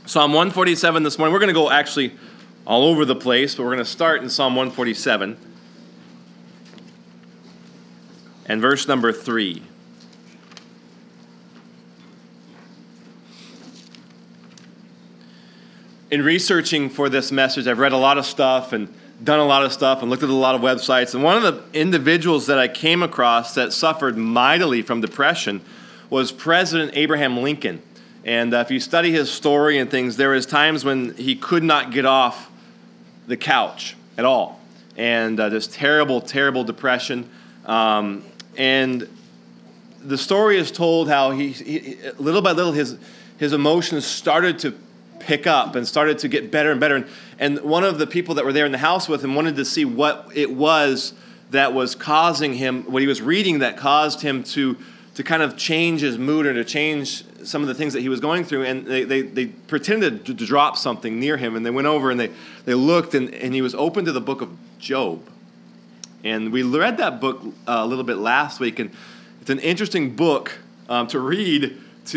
Psalm 147 this morning. We're going to go actually all over the place, but we're going to start in Psalm 147 and verse number 3. In researching for this message, I've read a lot of stuff and done a lot of stuff and looked at a lot of websites. And one of the individuals that I came across that suffered mightily from depression was President Abraham Lincoln. And if you study his story and things, there was times when he could not get off the couch at all. And this terrible, terrible depression. And the story is told how he little by little, his emotions started to pick up and started to get better and better. And one of the people that were there in the house with him wanted to see what it was that was causing him, what he was reading that caused him to kind of change his mood or to change some of the things that he was going through. And they pretended to drop something near him, and they went over and they looked, and he was open to the book of Job. And we read that book a little bit last week, and it's an interesting book to read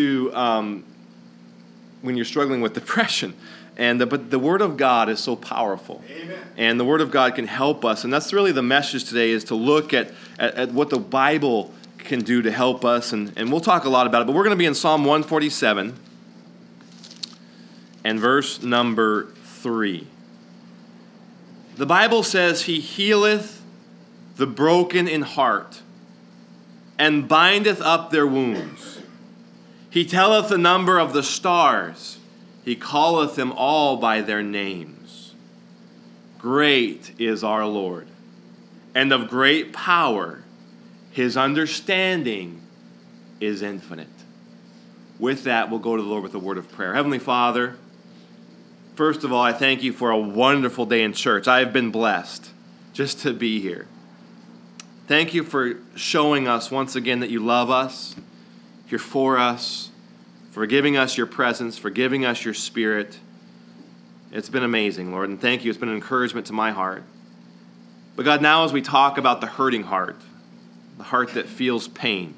when you're struggling with depression. But the Word of God is so powerful. Amen. And the Word of God can help us. And that's really the message today, is to look at what the Bible can do to help us. And we'll talk a lot about it. But we're going to be in Psalm 147 and verse number 3. The Bible says, He healeth the broken in heart, and bindeth up their wounds. He telleth the number of the stars. He calleth them all by their names. Great is our Lord, and of great power. His understanding is infinite. With that, we'll go to the Lord with a word of prayer. Heavenly Father, first of all, I thank you for a wonderful day in church. I have been blessed just to be here. Thank you for showing us once again that you love us. You're for us, for giving us your presence, for giving us your Spirit. It's been amazing, Lord, and thank you. It's been an encouragement to my heart. But God, now as we talk about the hurting heart, the heart that feels pain,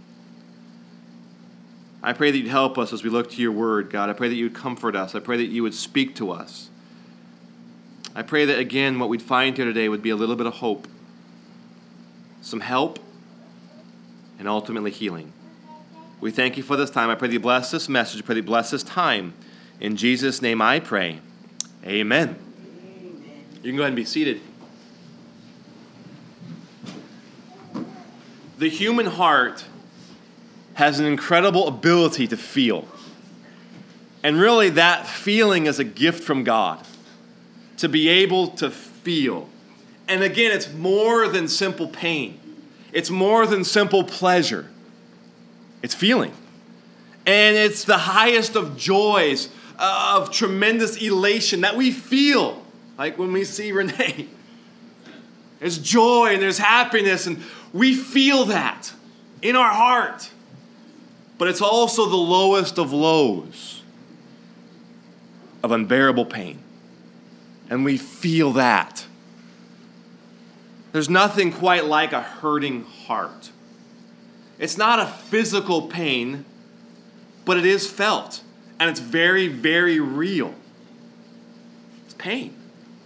I pray that you'd help us as we look to your word, God. I pray that you would comfort us. I pray that you would speak to us. I pray that, again, what we'd find here today would be a little bit of hope, some help, and ultimately healing. We thank you for this time. I pray that you bless this message. I pray that you bless this time. In Jesus' name I pray. Amen. You can go ahead and be seated. The human heart has an incredible ability to feel. And really that feeling is a gift from God. To be able to feel. And again, it's more than simple pain. It's more than simple pleasure. It's feeling. And it's the highest of joys, of tremendous elation that we feel. Like when we see Renee. There's joy and there's happiness, and we feel that in our heart. But it's also the lowest of lows of unbearable pain. And we feel that. There's nothing quite like a hurting heart. It's not a physical pain, but it is felt. And it's very, very real. It's pain.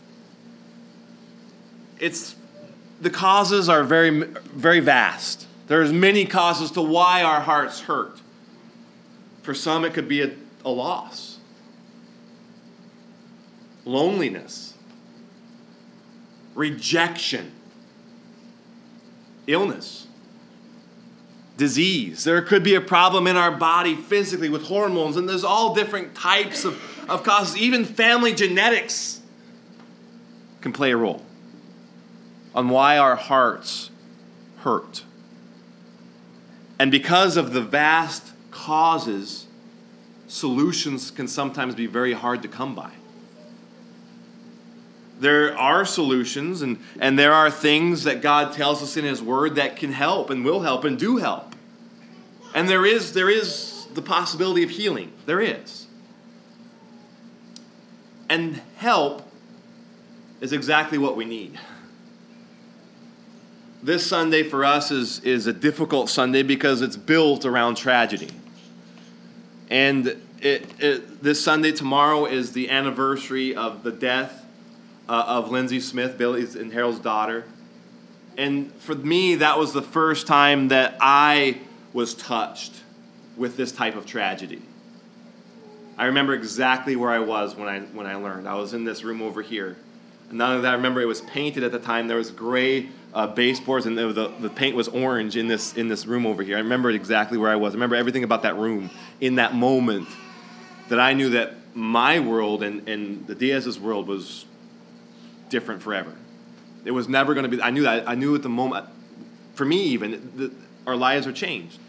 The causes are very, very vast. There's many causes to why our hearts hurt. For some, it could be a loss. Loneliness. Rejection. Illness. Disease. There could be a problem in our body physically with hormones, and there's all different types of causes. Even family genetics can play a role on why our hearts hurt. And because of the vast causes, solutions can sometimes be very hard to come by. There are solutions and there are things that God tells us in His Word that can help and will help and do help. And there is the possibility of healing. There is. And help is exactly what we need. This Sunday for us is a difficult Sunday because it's built around tragedy. And this Sunday, tomorrow, is the anniversary of the death of Lindsay Smith, Billy's and Harold's daughter. And for me, that was the first time that I was touched with this type of tragedy. I remember exactly where I was when I learned. I was in this room over here. And not only that, I remember it was painted at the time. There was gray baseboards, and the paint was orange in this room over here. I remember exactly where I was. I remember everything about that room in that moment, that I knew that my world and the Diaz's world was different forever. It was never going to be. I knew that. I knew at the moment, for me even, our lives were changed.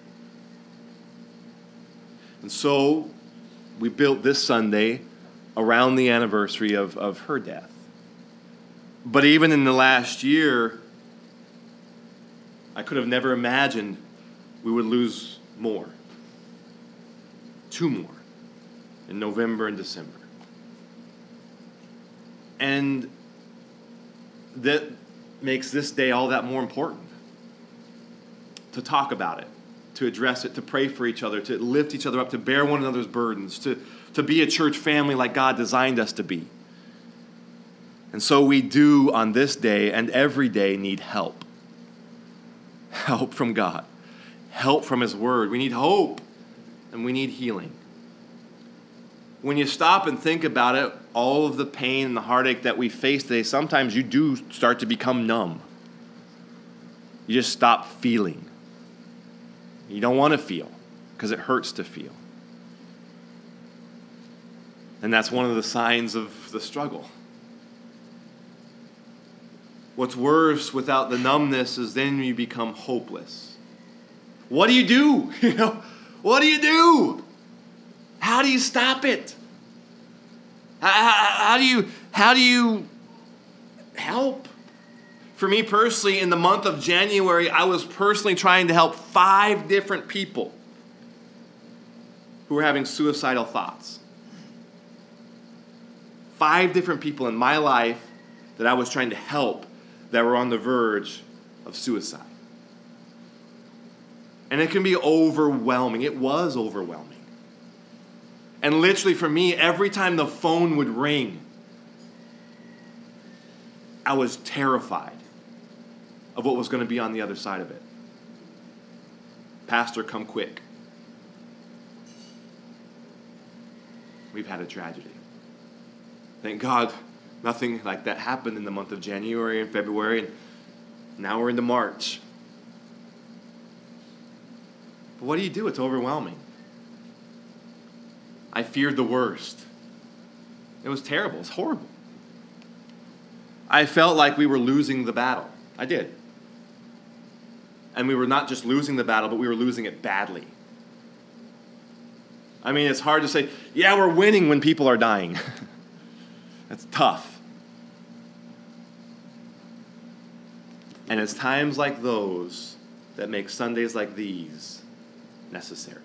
And so we built this Sunday around the anniversary of her death. But even in the last year, I could have never imagined we would lose more. 2 more in November and December. And that makes this day all that more important. To talk about it, to address it, to pray for each other, to lift each other up, to bear one another's burdens, to be a church family like God designed us to be. And so we do on this day and every day need help. Help from God. Help from His Word. We need hope and we need healing. When you stop and think about it, all of the pain and the heartache that we face today, sometimes you do start to become numb. You just stop feeling. You don't want to feel because it hurts to feel. And that's one of the signs of the struggle. What's worse without the numbness is then you become hopeless. What do you do? What do you do? How do you stop it? How do you help? For me personally, in the month of January, I was personally trying to help 5 different people who were having suicidal thoughts. 5 different people in my life that I was trying to help that were on the verge of suicide. And it can be overwhelming. It was overwhelming. And literally for me, every time the phone would ring, I was terrified of what was going to be on the other side of it. Pastor, come quick. We've had a tragedy. Thank God nothing like that happened in the month of January and February, and now we're into March. But what do you do? It's overwhelming. I feared the worst. It was terrible. It's horrible. I felt like we were losing the battle. I did. And we were not just losing the battle, but we were losing it badly. I mean, it's hard to say, yeah, we're winning when people are dying. That's tough. And it's times like those that make Sundays like these necessary.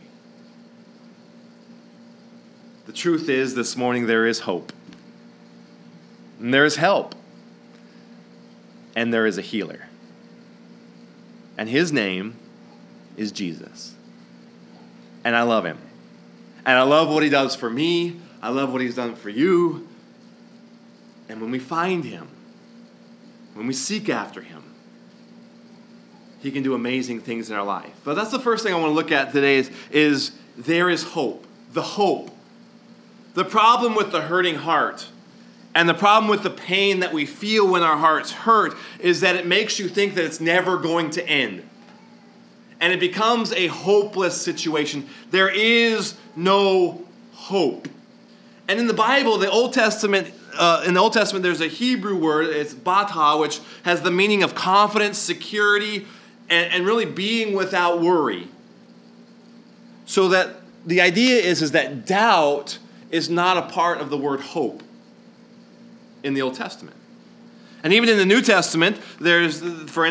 The truth is, this morning there is hope. And there is help. And there is a healer. And His name is Jesus. And I love Him. And I love what He does for me. I love what He's done for you. And when we find Him, when we seek after Him, He can do amazing things in our life. But that's the first thing I want to look at today is there is hope. The hope. The problem with the hurting heart and the problem with the pain that we feel when our hearts hurt is that it makes you think that it's never going to end. And it becomes a hopeless situation. There is no hope. And in the Bible, in the Old Testament, there's a Hebrew word, it's bata, which has the meaning of confidence, security, and really being without worry. So that the idea is that doubt is not a part of the word hope in the Old Testament. And even in the New Testament, there's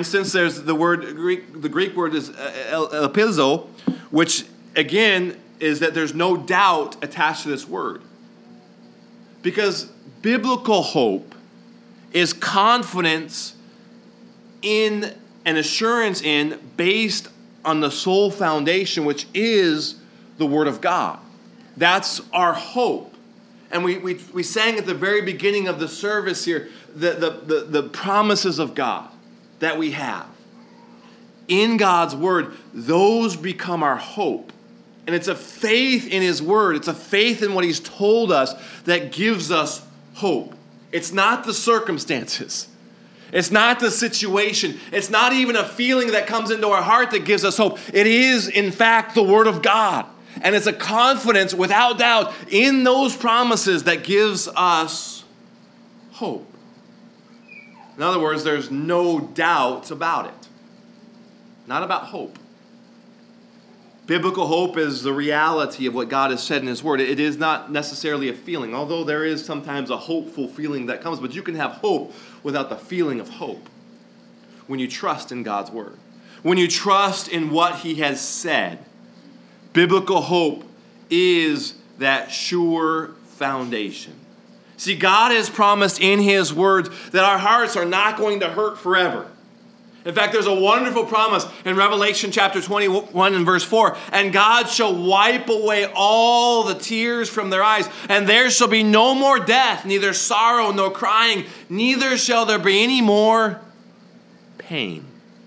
the Greek word is elpizo, which again is that there's no doubt attached to this word. Because biblical hope is confidence in and assurance in based on the sole foundation, which is the Word of God. That's our hope. And we sang at the very beginning of the service here the promises of God that we have. In God's word, those become our hope. And it's a faith in his word. It's a faith in what he's told us that gives us hope. It's not the circumstances. It's not the situation. It's not even a feeling that comes into our heart that gives us hope. It is, in fact, the word of God. And it's a confidence, without doubt, in those promises that gives us hope. In other words, there's no doubt about it. Not about hope. Biblical hope is the reality of what God has said in his word. It is not necessarily a feeling, although there is sometimes a hopeful feeling that comes, but you can have hope without the feeling of hope when you trust in God's word. When you trust in what he has said. Biblical hope is that sure foundation. See, God has promised in his word that our hearts are not going to hurt forever. In fact, there's a wonderful promise in Revelation chapter 21 and verse 4. And God shall wipe away all the tears from their eyes, and there shall be no more death, neither sorrow nor crying, neither shall there be any more pain.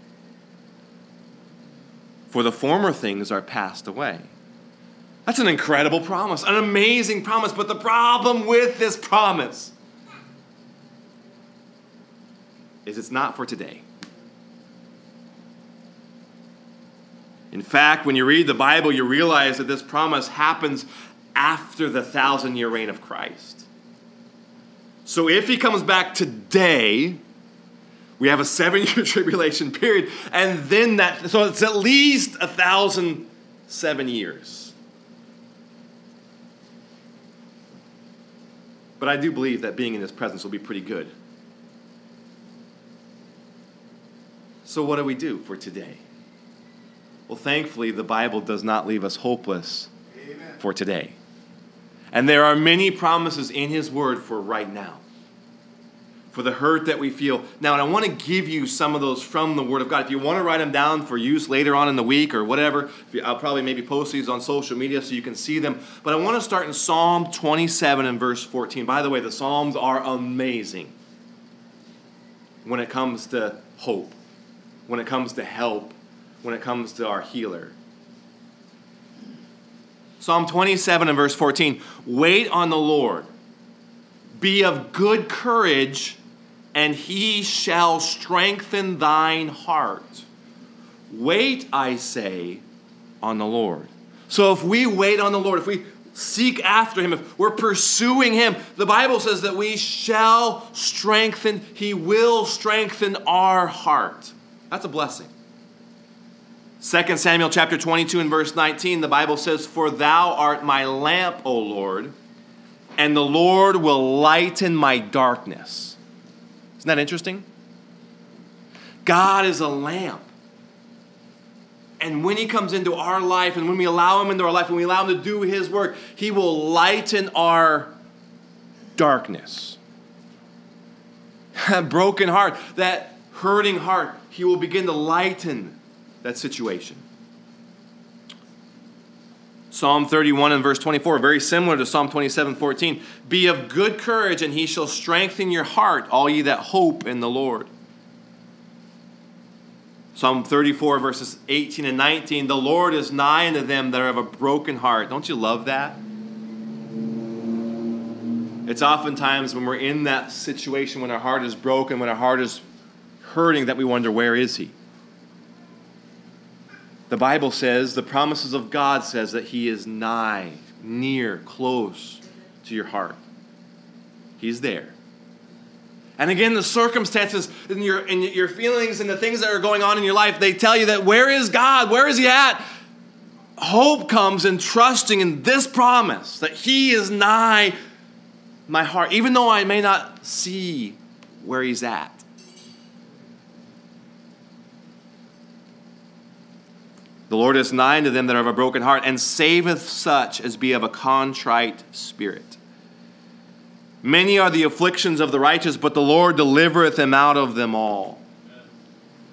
For the former things are passed away. That's an incredible promise, an amazing promise. But the problem with this promise is it's not for today. In fact, when you read the Bible, you realize that this promise happens after the 1,000-year reign of Christ. So if he comes back today, we have a 7-year tribulation period, and then so it's at least 1,007 years. But I do believe that being in his presence will be pretty good. So what do we do for today? Well, thankfully, the Bible does not leave us hopeless for today. And there are many promises in his word for right now, for the hurt that we feel. Now, and I want to give you some of those from the word of God. If you want to write them down for use later on in the week or whatever, I'll probably maybe post these on social media so you can see them. But I want to start in Psalm 27 and verse 14. By the way, the Psalms are amazing when it comes to hope, when it comes to help, when it comes to our healer. Psalm 27 and verse 14. Wait on the Lord. Be of good courage, and he shall strengthen thine heart. Wait, I say, on the Lord. So if we wait on the Lord, if we seek after him, if we're pursuing him, the Bible says that we shall strengthen, he will strengthen our heart. That's a blessing. 2 Samuel chapter 22 and verse 19, the Bible says, For thou art my lamp, O Lord, and the Lord will lighten my darkness. Isn't that interesting? God is a lamp. And when he comes into our life, and when we allow him into our life, when we allow him to do his work, he will lighten our darkness. That broken heart, that hurting heart, he will begin to lighten that situation. Psalm 31 and verse 24, very similar to Psalm 27:14. Be of good courage, and he shall strengthen your heart, all ye that hope in the Lord. Psalm 34 verses 18 and 19. The Lord is nigh unto them that are of a broken heart. Don't you love that? It's oftentimes when we're in that situation, when our heart is broken, when our heart is hurting, that we wonder, where is he? The Bible says, the promises of God says that he is nigh, near, close to your heart. He's there. And again, the circumstances and your feelings and the things that are going on in your life, they tell you that where is God? Where is he at? Hope comes in trusting in this promise that he is nigh my heart, even though I may not see where he's at. The Lord is nigh unto them that are of a broken heart, and saveth such as be of a contrite spirit. Many are the afflictions of the righteous, but the Lord delivereth them out of them all.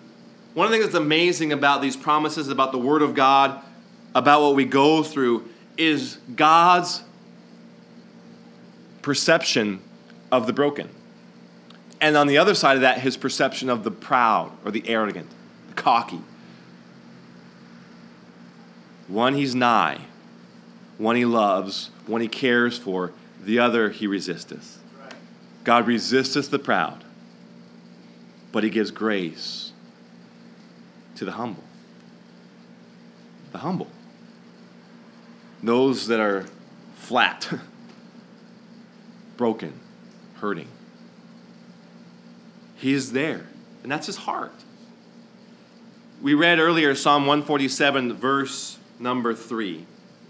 One of the things that's amazing about these promises, about the Word of God, about what we go through, is God's perception of the broken. And on the other side of that, his perception of the proud or the arrogant, the cocky. One he's nigh, one he loves, one he cares for, the other he resisteth. God resisteth the proud, but he gives grace to the humble. The humble. Those that are flat, broken, hurting. He's there, and that's his heart. We read earlier Psalm 147, verse number 3.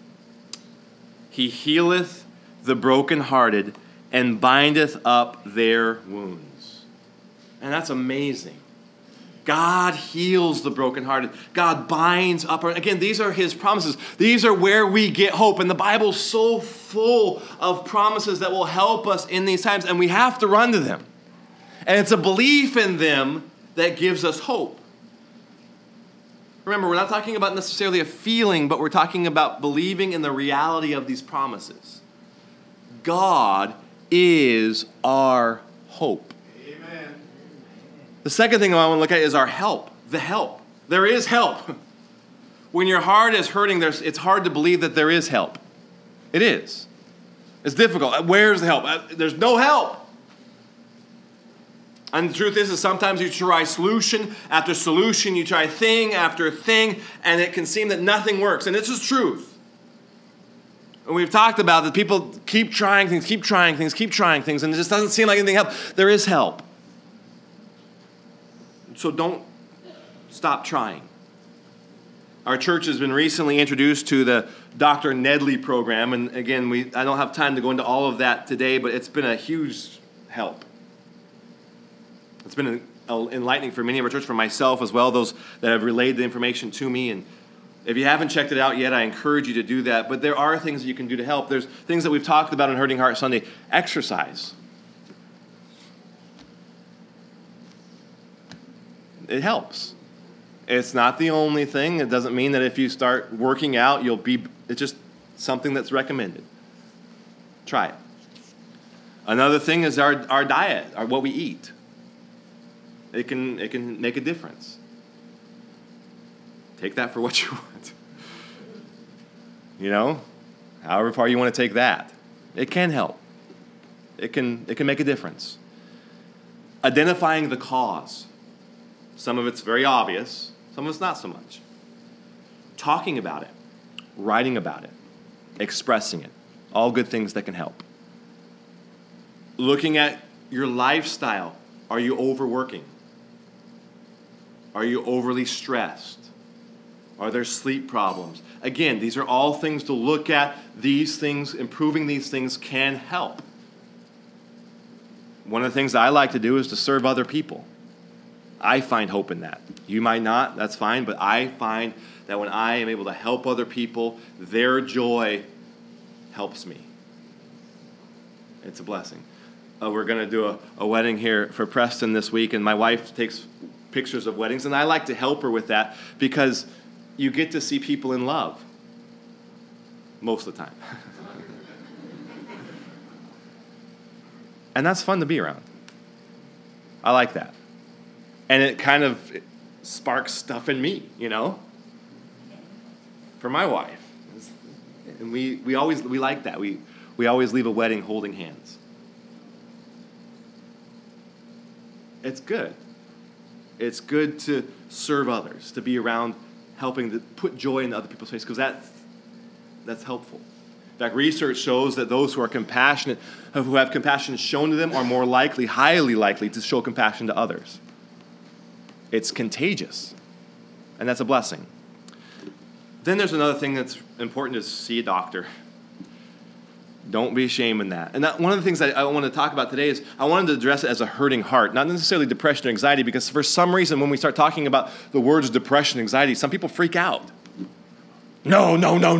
He healeth the brokenhearted and bindeth up their wounds. And that's amazing. God heals the brokenhearted. God binds up our... Again, these are his promises. These are where we get hope. And the Bible's so full of promises that will help us in these times, and we have to run to them. And it's a belief in them that gives us hope. Remember, we're not talking about necessarily a feeling, but we're talking about believing in the reality of these promises. God is our hope. Amen. The second thing I want to look at is our help. The help. There is help. When your heart is hurting, it's hard to believe that there is help. It is. It's difficult. Where's the help? There's no help. And the truth is sometimes you try solution after solution, you try thing after thing, and it can seem that nothing works. And this is truth. And we've talked about that people keep trying things, and it just doesn't seem like anything helps. There is help. So don't stop trying. Our church has been recently introduced to the Dr. Nedley program, and again, I don't have time to go into all of that today, but it's been a huge help. It's been enlightening for many of our church, for myself as well, those that have relayed the information to me. And if you haven't checked it out yet, I encourage you to do that. But there are things that you can do to help. There's things that we've talked about on Hurting Heart Sunday. Exercise. It helps. It's not the only thing. It doesn't mean that if you start working out, it's just something that's recommended. Try it. Another thing is our diet, what we eat. It can make a difference. Take that for what you want. You know, however far you want to take that. It can help. It can make a difference. Identifying the cause. Some of it's very obvious. Some of it's not so much. Talking about it. Writing about it. Expressing it. All good things that can help. Looking at your lifestyle. Are you overworking? Are you overly stressed? Are there sleep problems? Again, these are all things to look at. These things, improving these things can help. One of the things I like to do is to serve other people. I find hope in that. You might not, that's fine, but I find that when I am able to help other people, their joy helps me. It's a blessing. We're going to do a wedding here for Preston this week, and my wife takes pictures of weddings, and I like to help her with that because you get to see people in love most of the time. And that's fun to be around. I like that. And it kind of sparks stuff in me, you know, for my wife. And we like that. We always leave a wedding holding hands. It's good. It's good to serve others, to be around helping to put joy in other people's faces, because that's helpful. In fact, research shows that those who are compassionate, who have compassion shown to them, are more likely, highly likely, to show compassion to others. It's contagious, and that's a blessing. Then there's another thing that's important, is see a doctor. Don't be ashamed in that. And one of the things that I want to talk about today is I wanted to address it as a hurting heart, not necessarily depression or anxiety, because for some reason when we start talking about the words depression and anxiety, some people freak out. No.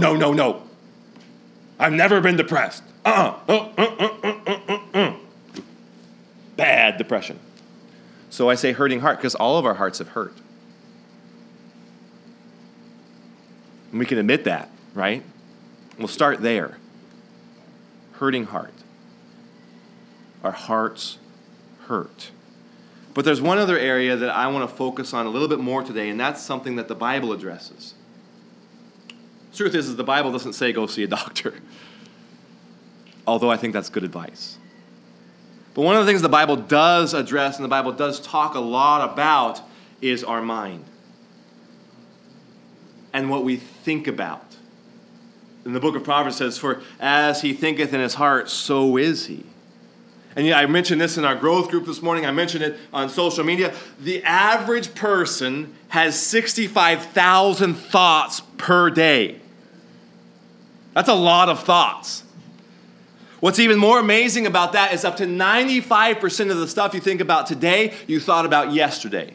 I've never been depressed. Bad depression. So I say hurting heart because all of our hearts have hurt. And we can admit that, right? We'll start there. Hurting heart. Our hearts hurt. But there's one other area that I want to focus on a little bit more today, and that's something that the Bible addresses. The truth is the Bible doesn't say go see a doctor, although I think that's good advice. But one of the things the Bible does address and the Bible does talk a lot about is our mind and what we think about. And the book of Proverbs says, for as he thinketh in his heart, so is he. And yeah, I mentioned this in our growth group this morning. I mentioned it on social media. The average person has 65,000 thoughts per day. That's a lot of thoughts. What's even more amazing about that is up to 95% of the stuff you think about today, you thought about yesterday.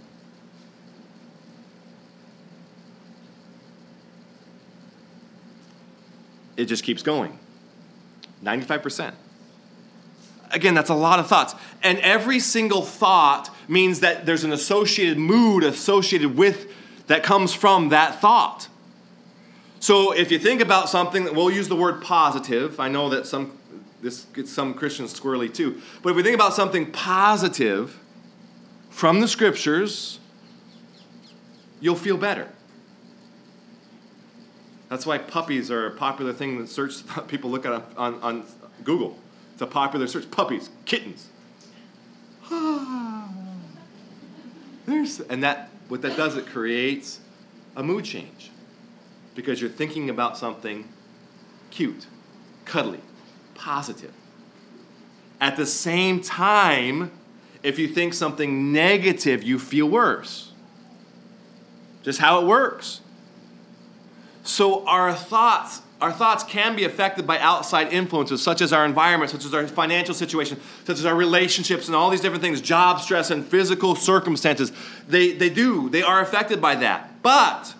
It just keeps going. 95%. Again, that's a lot of thoughts. And every single thought means that there's an associated mood associated with that comes from that thought. So if you think about something, we'll use the word positive. I know that this gets some Christians squirrely too. But if we think about something positive from the scriptures, you'll feel better. That's why puppies are a popular thing that people look at on Google. It's a popular search. Puppies, kittens. And what that does, it creates a mood change. Because you're thinking about something cute, cuddly, positive. At the same time, if you think something negative, you feel worse. Just how it works. So our thoughts can be affected by outside influences, such as our environment, such as our financial situation, such as our relationships and all these different things, job stress and physical circumstances. They are affected by that. But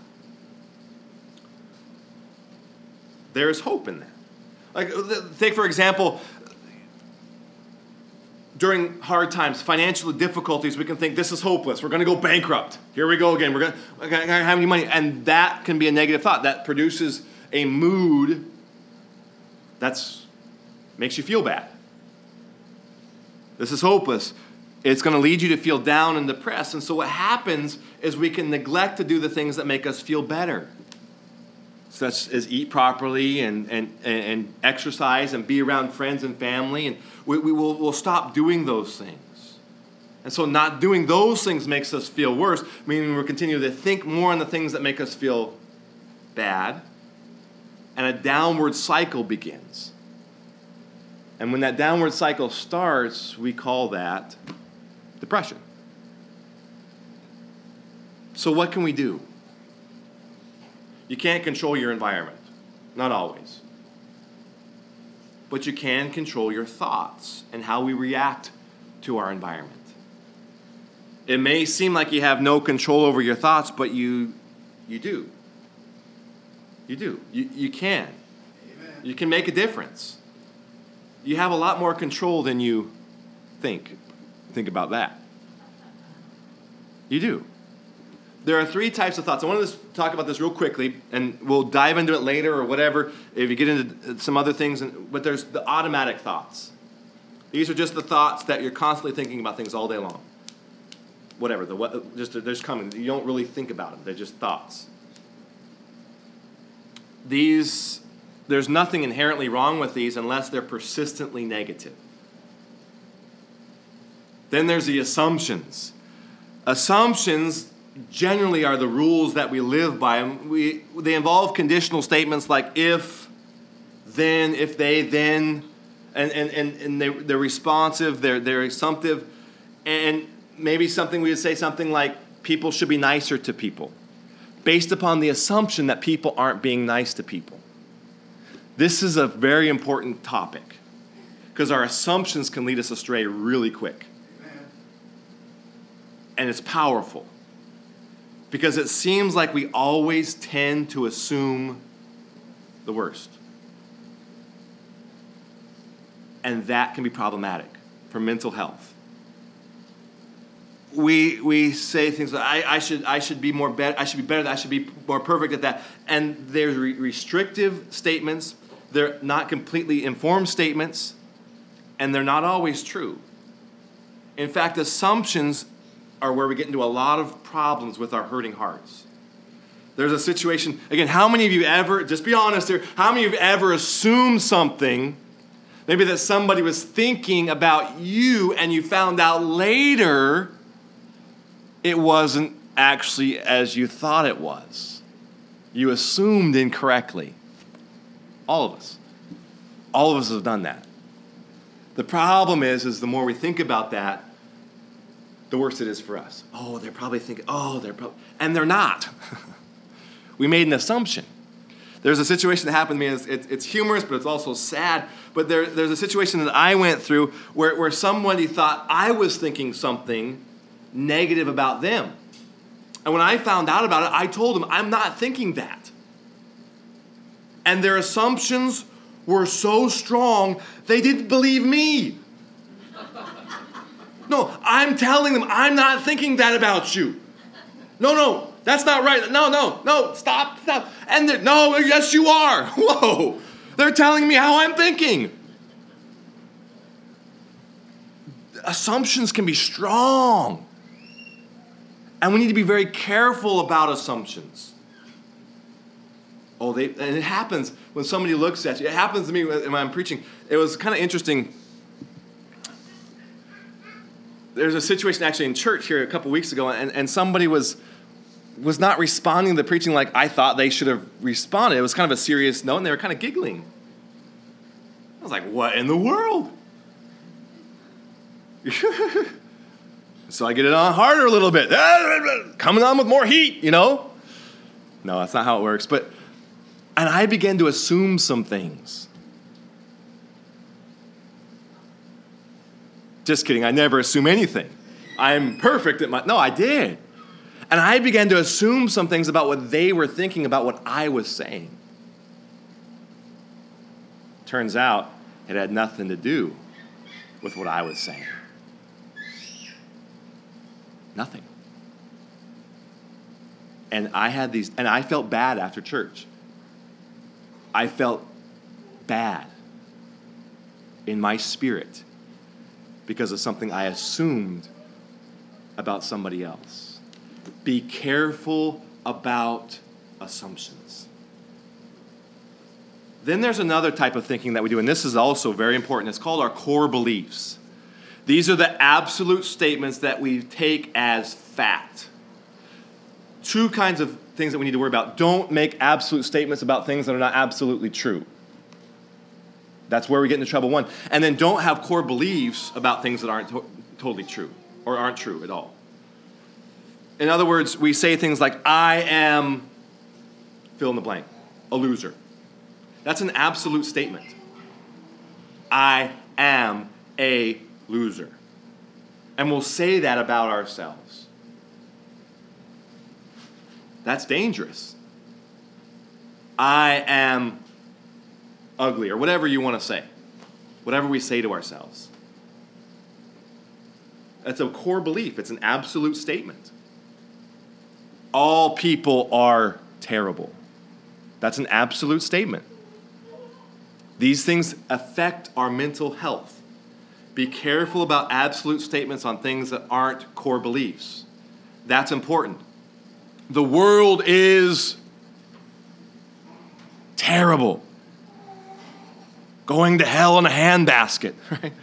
there is hope in that. Like, take for example, during hard times, financial difficulties, we can think this is hopeless. We're going to go bankrupt. Here we go again. We're going to have any money. And that can be a negative thought. That produces a mood that makes you feel bad. This is hopeless. It's going to lead you to feel down and depressed. And so what happens is we can neglect to do the things that make us feel better, such as eat properly and exercise and be around friends and family. And we'll stop doing those things. And so not doing those things makes us feel worse, meaning we're continuing to think more on the things that make us feel bad. And a downward cycle begins. And when that downward cycle starts, we call that depression. So what can we do? You can't control your environment. Not always. But you can control your thoughts and how we react to our environment. It may seem like you have no control over your thoughts, but you do. You do. You can. Amen. You can make a difference. You have a lot more control than you think. Think about that. You do. There are 3 types of thoughts. I want to talk about this real quickly, and we'll dive into it later or whatever if you get into some other things. But there's the automatic thoughts. These are just the thoughts that you're constantly thinking about things all day long. Whatever. They're just coming. You don't really think about them. They're just thoughts. There's nothing inherently wrong with these unless they're persistently negative. Then there's the assumptions. Assumptions generally are the rules that we live by. They involve conditional statements like if, then, if they, then, and they're responsive, they're assumptive, and maybe we would say something like people should be nicer to people, based upon the assumption that people aren't being nice to people. This is a very important topic because our assumptions can lead us astray really quick. And it's powerful because it seems like we always tend to assume the worst. And that can be problematic for mental health. we say things like, I should be more better. I should be better. I should be more perfect at that. And there's restrictive statements. They're not completely informed statements, and they're not always true. In fact, assumptions are where we get into a lot of problems with our hurting hearts. There's a situation, again, how many of you ever, just be honest here, how many of you ever assumed something, maybe that somebody was thinking about you and you found out later it wasn't actually as you thought it was? You assumed incorrectly. All of us. All of us have done that. The problem is the more we think about that, the worse it is for us. Oh, they're probably thinking, and they're not. We made an assumption. There's a situation that happened to me, it's humorous, but it's also sad. But there's a situation that I went through where somebody thought I was thinking something negative about them. And when I found out about it, I told them, I'm not thinking that. And their assumptions were so strong, they didn't believe me. No, I'm telling them, I'm not thinking that about you. No, that's not right. No, stop. And no, yes, you are. Whoa, they're telling me how I'm thinking. Assumptions can be strong. And we need to be very careful about assumptions. And it happens when somebody looks at you. It happens to me when I'm preaching. It was kind of interesting. There's a situation actually in church here a couple weeks ago, and somebody was not responding to the preaching like I thought they should have responded. It was kind of a serious note, and they were kind of giggling. I was like, what in the world? So I get it on harder a little bit. Coming on with more heat, No, that's not how it works. And I began to assume some things. Just kidding, I never assume anything. I'm perfect at no, I did. And I began to assume some things about what they were thinking about what I was saying. Turns out it had nothing to do with what I was saying. Nothing. And I felt bad after church. I felt bad in my spirit because of something I assumed about somebody else. Be careful about assumptions. Then there's another type of thinking that we do, and this is also very important. It's called our core beliefs. These are the absolute statements that we take as fact. Two kinds of things that we need to worry about. Don't make absolute statements about things that are not absolutely true. That's where we get into trouble, one. And then don't have core beliefs about things that aren't totally true or aren't true at all. In other words, we say things like, I am, fill in the blank, a loser. That's an absolute statement. I am a loser. And we'll say that about ourselves. That's dangerous. I am ugly, or whatever you want to say. Whatever we say to ourselves. That's a core belief. It's an absolute statement. All people are terrible. That's an absolute statement. These things affect our mental health. Be careful about absolute statements on things that aren't core beliefs. That's important. The world is terrible. Going to hell in a handbasket, right?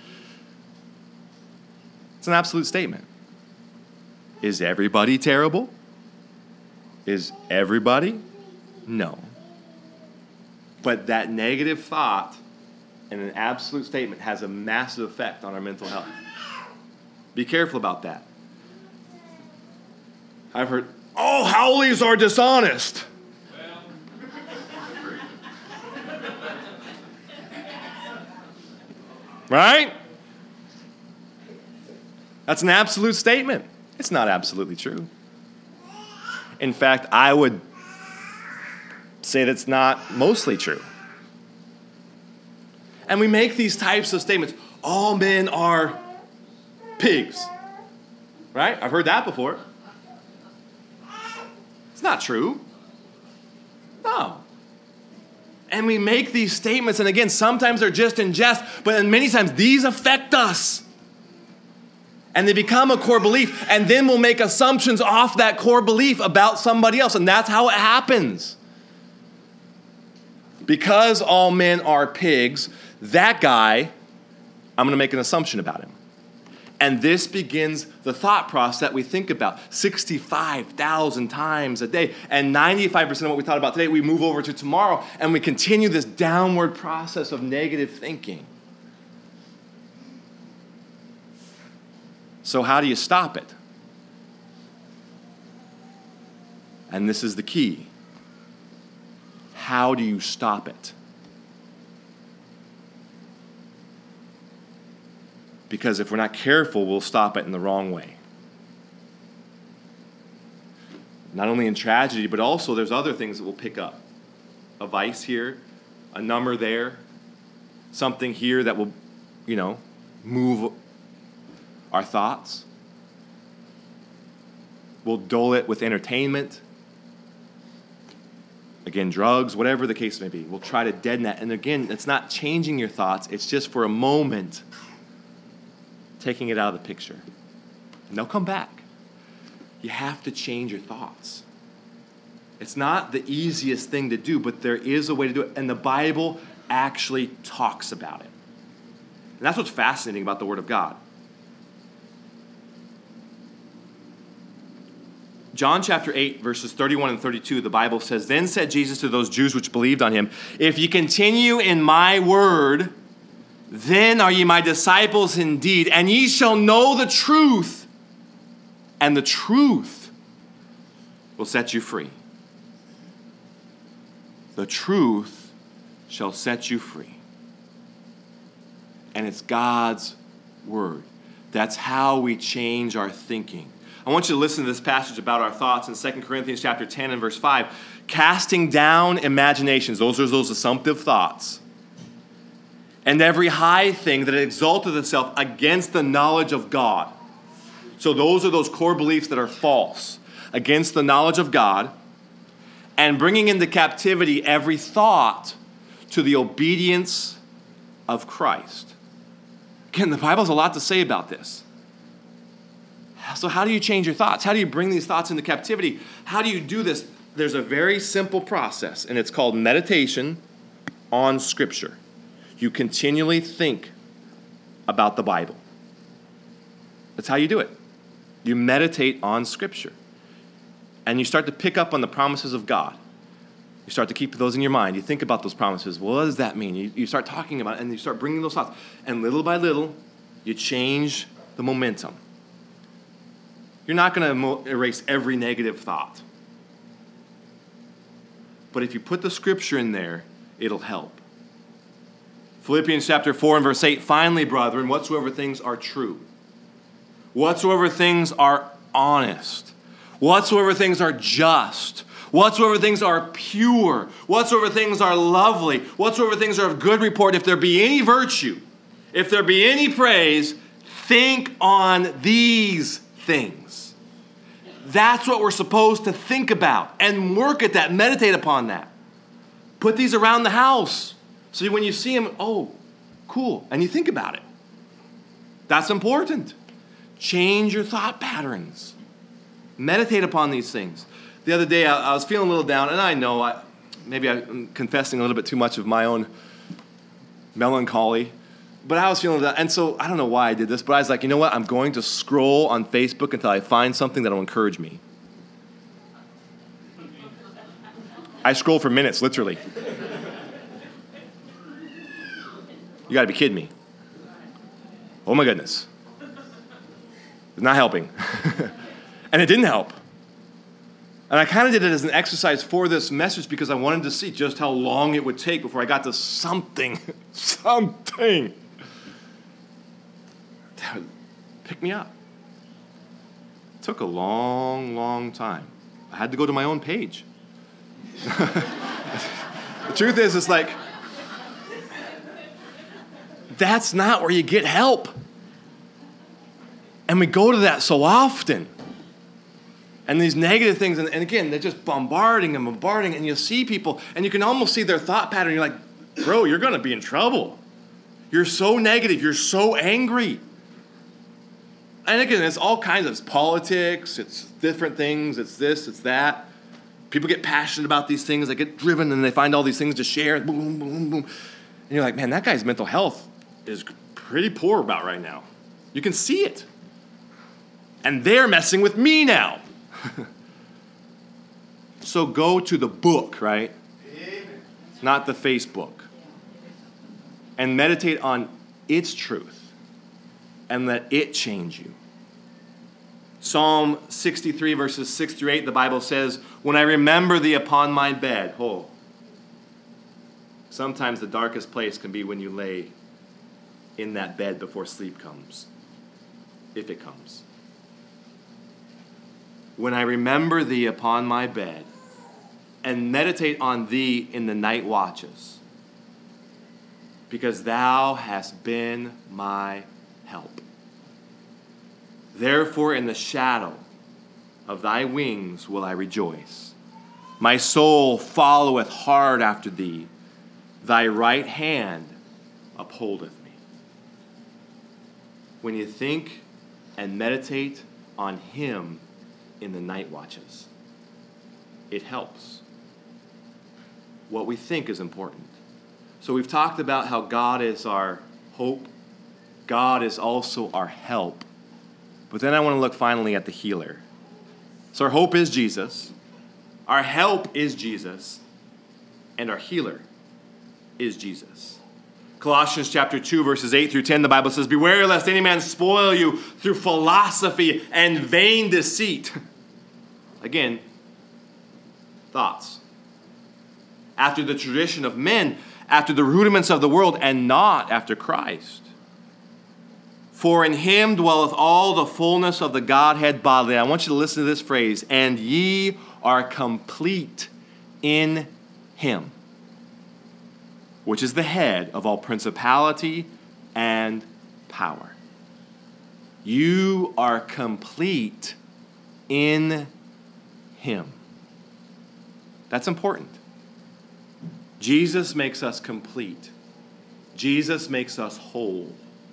It's an absolute statement. Is everybody terrible? Is everybody? No. But that negative thought and an absolute statement has a massive effect on our mental health. Be careful about that. I've heard, Howleys are dishonest. Right? That's an absolute statement. It's not absolutely true. In fact, I would say that's not mostly true. And we make these types of statements. All men are pigs. Right? I've heard that before. It's not true. No. And we make these statements, and again, sometimes they're just in jest, but many times these affect us. And they become a core belief, and then we'll make assumptions off that core belief about somebody else, and that's how it happens. Because all men are pigs, that guy, I'm going to make an assumption about him. And this begins the thought process that we think about 65,000 times a day. And 95% of what we thought about today, we move over to tomorrow, and we continue this downward process of negative thinking. So how do you stop it? And this is the key. How do you stop it? Because if we're not careful, we'll stop it in the wrong way. Not only in tragedy, but also there's other things that we'll pick up. A vice here, a number there, something here that will, move our thoughts. We'll dull it with entertainment. Again, drugs, whatever the case may be. We'll try to deaden that. And again, it's not changing your thoughts. It's just for a moment taking it out of the picture. And they'll come back. You have to change your thoughts. It's not the easiest thing to do, but there is a way to do it. And the Bible actually talks about it. And that's what's fascinating about the Word of God. John chapter 8, verses 31 and 32, the Bible says, "Then said Jesus to those Jews which believed on him, If ye continue in my word, then are ye my disciples indeed, and ye shall know the truth, and the truth will set you free." The truth shall set you free. And it's God's word. That's how we change our thinking. I want you to listen to this passage about our thoughts in 2 Corinthians chapter 10 and verse 5. Casting down imaginations, those are those assumptive thoughts, and every high thing that exalteth itself against the knowledge of God. So those are those core beliefs that are false, against the knowledge of God, and bringing into captivity every thought to the obedience of Christ. Again, the Bible has a lot to say about this. So how do you change your thoughts? How do you bring these thoughts into captivity? How do you do this? There's a very simple process, and it's called meditation on Scripture. You continually think about the Bible. That's how you do it. You meditate on Scripture. And you start to pick up on the promises of God. You start to keep those in your mind. You think about those promises. Well, what does that mean? You start talking about it, and you start bringing those thoughts. And little by little, you change the momentum. You're not going to erase every negative thought. But if you put the Scripture in there, it'll help. Philippians chapter 4 and verse 8, "Finally, brethren, whatsoever things are true, whatsoever things are honest, whatsoever things are just, whatsoever things are pure, whatsoever things are lovely, whatsoever things are of good report, if there be any virtue, if there be any praise, think on these things." That's what we're supposed to think about and work at that, meditate upon that. Put these around the house. So when you see them, oh, cool, and you think about it. That's important. Change your thought patterns. Meditate upon these things. The other day, I was feeling a little down, and I know maybe I'm confessing a little bit too much of my own melancholy, but I was feeling down, and so I don't know why I did this, but I was like, you know what? I'm going to scroll on Facebook until I find something that will encourage me. I scroll for minutes, literally. You got to be kidding me. Oh my goodness. It's not helping. And it didn't help. And I kind of did it as an exercise for this message because I wanted to see just how long it would take before I got to something that would pick me up. It took a long, long time. I had to go to my own page. The truth is, it's like, that's not where you get help. And we go to that so often. And these negative things, and again, they're just bombarding, and you see people, and you can almost see their thought pattern. You're like, bro, you're going to be in trouble. You're so negative. You're so angry. And again, it's all kinds of politics. It's different things. It's this, it's that. People get passionate about these things. They get driven, and they find all these things to share. Boom, boom, boom. And you're like, man, that guy's mental health is pretty poor about right now. You can see it. And they're messing with me now. So go to the book, right? Not the Facebook. And meditate on its truth. And let it change you. Psalm 63, verses 6 through 8, the Bible says, when I remember thee upon my bed, sometimes the darkest place can be when you lay in that bed before sleep comes, if it comes. When I remember thee upon my bed, and meditate on thee in the night watches, because thou hast been my help. Therefore in the shadow of thy wings will I rejoice. My soul followeth hard after thee. Thy right hand upholdeth me. When you think and meditate on him in the night watches, it helps. What we think is important. So we've talked about how God is our hope. God is also our help. But then I want to look finally at the healer. So our hope is Jesus. Our help is Jesus. And our healer is Jesus. Colossians chapter 2, verses 8 through 10, the Bible says, beware lest any man spoil you through philosophy and vain deceit. Again, thoughts. After the tradition of men, after the rudiments of the world, and not after Christ. For in him dwelleth all the fullness of the Godhead bodily. I want you to listen to this phrase. And ye are complete in him, which is the head of all principality and power. You are complete in him. That's important. Jesus makes us complete. Jesus makes us whole.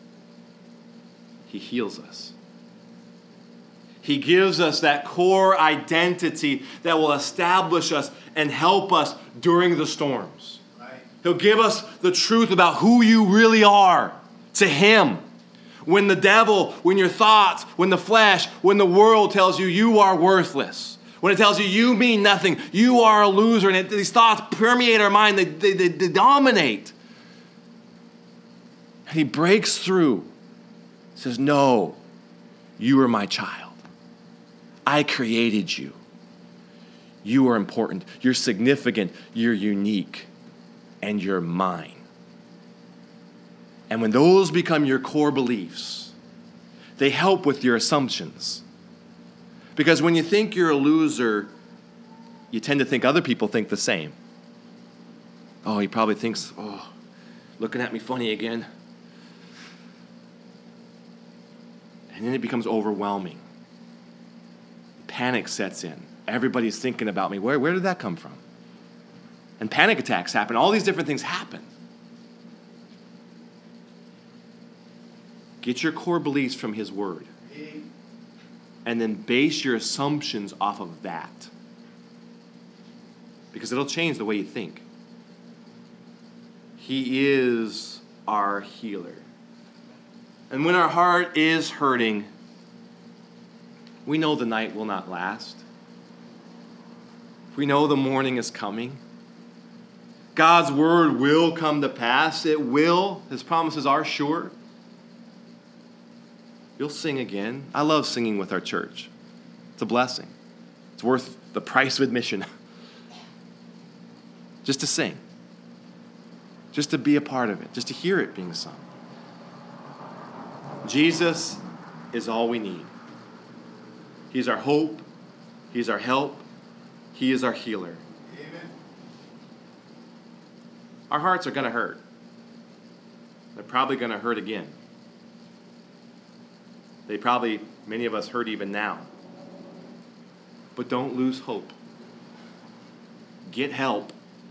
He heals us. He gives us that core identity that will establish us and help us during the storms. Right. He'll give us the truth about who you really are to him. When the devil, when your thoughts, when the flesh, when the world tells you you are worthless, when it tells you you mean nothing, you are a loser, and these thoughts permeate our mind, they dominate. And he breaks through. Says, no, you are my child. I created you. You are important. You're significant. You're unique. And you're mine. And when those become your core beliefs, they help with your assumptions. Because when you think you're a loser, you tend to think other people think the same. Oh, he probably thinks, looking at me funny again. And then it becomes overwhelming. Panic sets in. Everybody's thinking about me. Where did that come from? And panic attacks happen. All these different things happen. Get your core beliefs from his word. And then base your assumptions off of that. Because it'll change the way you think. He is our healer. And when our heart is hurting, we know the night will not last. We know the morning is coming. God's word will come to pass. It will. His promises are sure. You'll sing again. I love singing with our church. It's a blessing. It's worth the price of admission. Just to sing. Just to be a part of it. Just to hear it being sung. Jesus is all we need. He's our hope. He's our help. He is our healer. Amen. Our hearts are going to hurt. They're probably going to hurt again. Many of us hurt even now. But don't lose hope. Get help.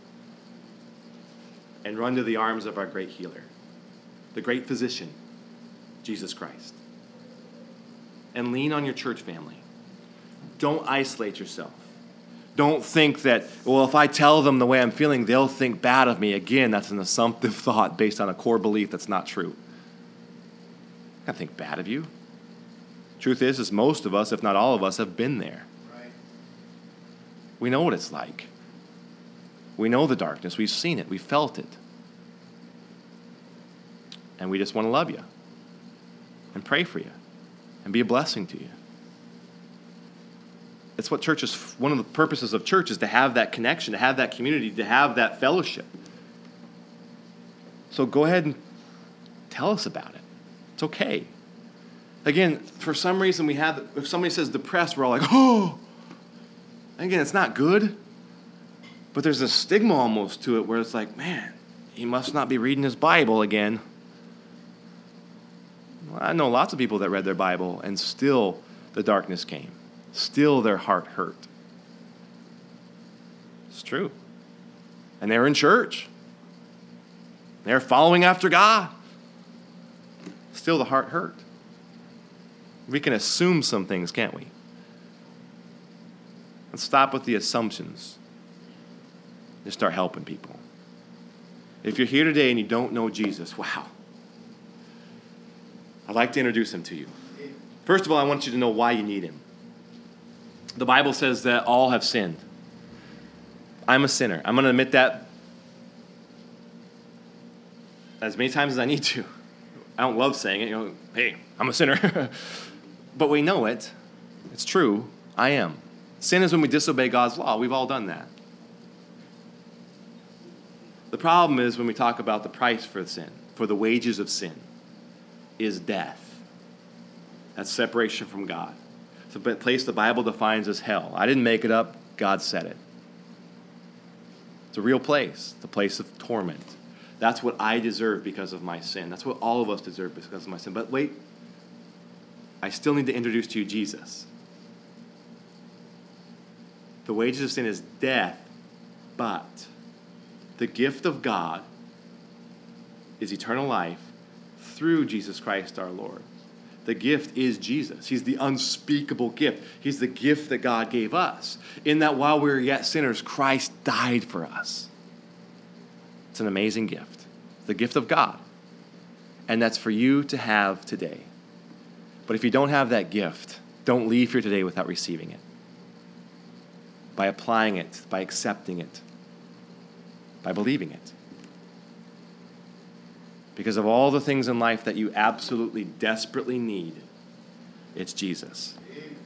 And run to the arms of our great healer, the great physician, Jesus Christ. And lean on your church family. Don't isolate yourself. Don't think that, well, if I tell them the way I'm feeling, they'll think bad of me. Again, that's an assumptive thought based on a core belief that's not true. I don't think bad of you. Truth is most of us, if not all of us, have been there. Right. We know what it's like. We know the darkness. We've seen it. We've felt it. And we just want to love you and pray for you and be a blessing to you. It's what church is. One of the purposes of church is to have that connection, to have that community, to have that fellowship. So go ahead and tell us about it. It's okay. Again, for some reason if somebody says depressed, we're all like, oh. Again, it's not good. But there's a stigma almost to it where it's like, man, he must not be reading his Bible again. Well, I know lots of people that read their Bible and still the darkness came. Still their heart hurt. It's true. And they're in church. They're following after God. Still the heart hurt. We can assume some things, can't we? Let's stop with the assumptions. Just start helping people. If you're here today and you don't know Jesus, wow. I'd like to introduce him to you. First of all, I want you to know why you need him. The Bible says that all have sinned. I'm a sinner. I'm going to admit that as many times as I need to. I don't love saying it. Hey, I'm a sinner. But we know it. It's true. I am. Sin is when we disobey God's law. We've all done that. The problem is when we talk about the price for sin, for the wages of sin, is death. That's separation from God. It's a place the Bible defines as hell. I didn't make it up. God said it. It's a real place. It's a place of torment. That's what I deserve because of my sin. That's what all of us deserve because of my sin. But wait, I still need to introduce to you Jesus. The wages of sin is death, but the gift of God is eternal life through Jesus Christ our Lord. The gift is Jesus. He's the unspeakable gift. He's the gift that God gave us. In that while we were yet sinners, Christ died for us. It's an amazing gift. The gift of God. And that's for you to have today. But if you don't have that gift, don't leave here today without receiving it. By applying it, by accepting it, by believing it. Because of all the things in life that you absolutely, desperately need, it's Jesus.